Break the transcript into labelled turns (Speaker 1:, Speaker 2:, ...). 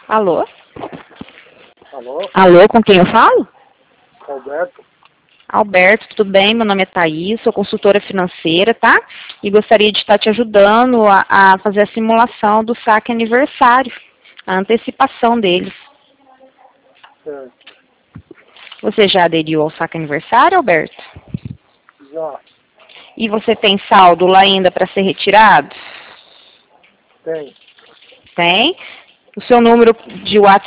Speaker 1: Alô?
Speaker 2: Alô?
Speaker 1: Alô, com quem eu falo?
Speaker 2: Alberto?
Speaker 1: Alberto, tudo bem? Meu nome é Thaís, sou consultora financeira, tá? E gostaria de estar te ajudando a fazer a simulação do saque aniversário, a antecipação deles.
Speaker 2: Certo.
Speaker 1: Você já aderiu ao saque aniversário, Alberto?
Speaker 2: Já.
Speaker 1: E você tem saldo lá ainda para ser retirado?
Speaker 2: Tem.
Speaker 1: Tem? O seu número de WhatsApp